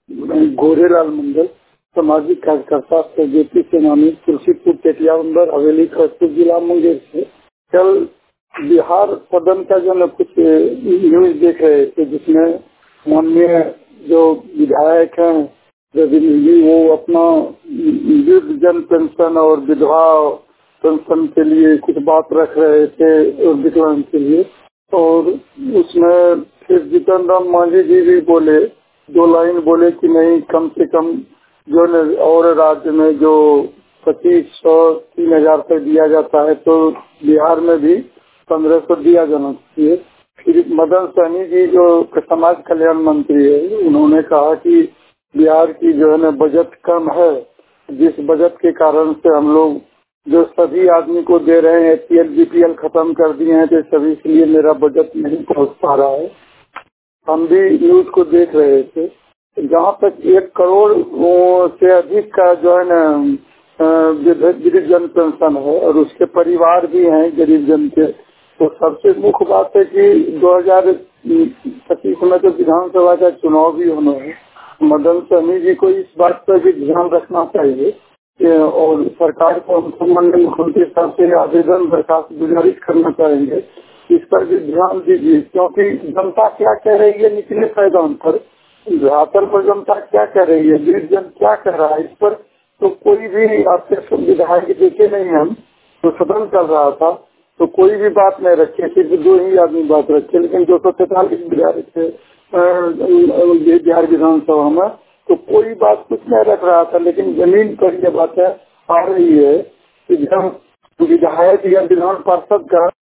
गोरेलाल मंडल, सामाजिक कार्यकर्ता, प्रगति सेनानी, तुलसीपुर टेटिया नंबर, हवेली, खड़गपुर जिला, मुंगेर से। कल बिहार सदन का जो न कुछ न्यूज देख रहे थे, जिसमें माननीय जो विधायक हैं रविंद्र जी, वो अपना वृद्धजन पेंशन और विधवा पेंशन के लिए कुछ बात रख रहे थे और विकलांग के लिए। और उसमें फिर जीतन राम मांझी जी भी बोले, 2 लाइन बोले कि नहीं, कम से कम जो न और राज्य में जो 2500-3000 रुपये दिया जाता है, तो बिहार में भी 1500 दिया जाना चाहिए। फिर मदन सहनी जी जो समाज कल्याण मंत्री है, उन्होंने कहा कि बिहार की जो है न बजट कम है, जिस बजट के कारण से हम लोग जो सभी आदमी को दे रहे हैं, APL BPL खत्म कर दिए हैं, तो सभी के लिए मेरा बजट नहीं पहुंच पा रहा है। हम भी न्यूज को देख रहे थे। जहाँ तक 1 करोड़ से अधिक का जो है न गरीब जन पेंशन है, और उसके परिवार भी हैं गरीब जन के, तो सबसे मुख्य बात है कि 2025 में तो विधानसभा का चुनाव भी होना है। मदन सहनी जी को इस बात पर भी ध्यान रखना चाहिए और सरकार को माननीय मुख्यमंत्री साहब से आवेदन दरखास्त गुजारिश करना चाहेंगे, इस पर भी ध्यान दीजिए, क्योंकि जनता क्या कह रही है निचले पायदान पर, धरातल पर जनता क्या कह रही है, गरीब जन क्या कह रहा है, इस पर तो कोई भी आपके विधायक देखे नहीं। हम तो सदन चल रहा था तो कोई भी बात नहीं रखे, सिर्फ 2 ही आदमी बात रखे, लेकिन 243 विधायक थे बिहार विधानसभा में, तो कोई बात कुछ नहीं रख रहा था। लेकिन जमीन पर ये बातें आ रही है कि जब विधायक या विधान पार्षद का